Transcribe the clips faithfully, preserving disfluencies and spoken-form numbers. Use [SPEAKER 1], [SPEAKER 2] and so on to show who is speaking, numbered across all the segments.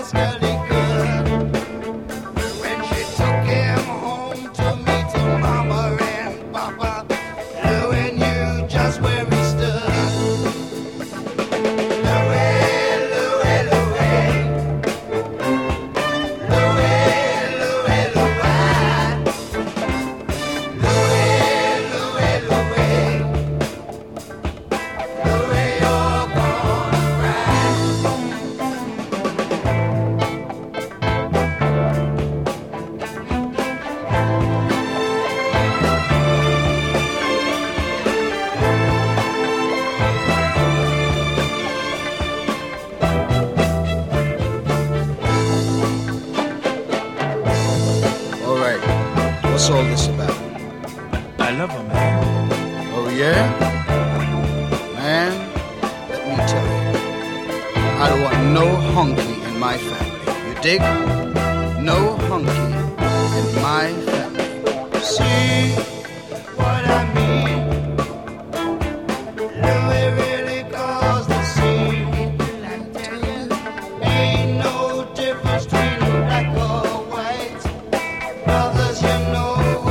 [SPEAKER 1] What's all this about?
[SPEAKER 2] I love her, man.
[SPEAKER 1] Oh, yeah? Man, let me tell you, I don't want no hunky in my family. You dig? No hunky in my family. See what I mean? Louis really caused the scene. I tell you, ain't no difference between black or white. Brothers, you know.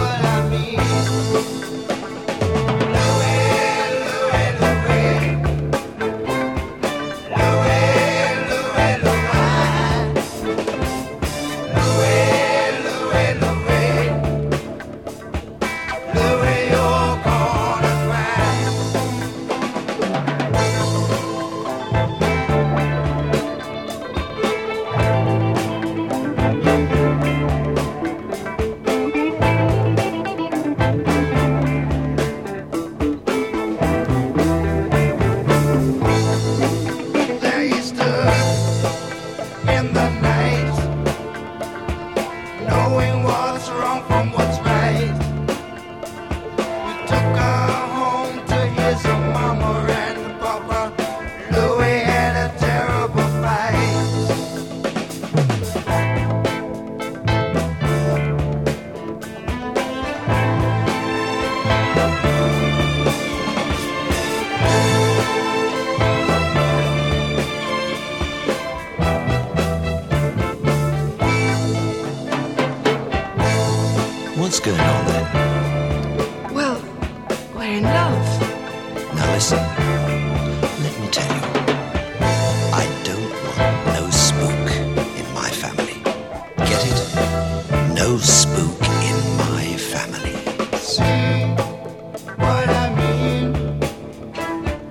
[SPEAKER 3] What's going on then?
[SPEAKER 4] Well, we're in love.
[SPEAKER 3] Now listen, let me tell you, I don't want no spook in my family. Get it? No spook in my family.
[SPEAKER 1] See what I mean?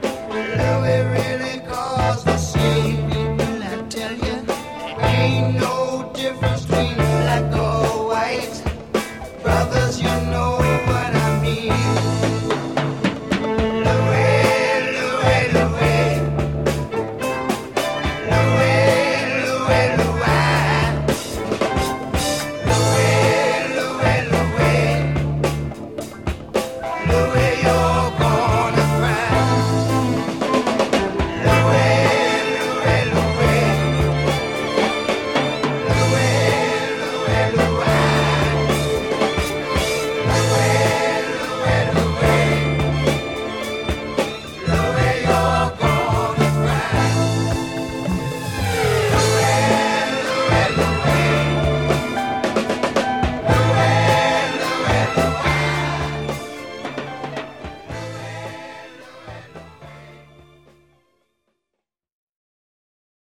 [SPEAKER 1] Louis really caused the scene. I tell you, ain't no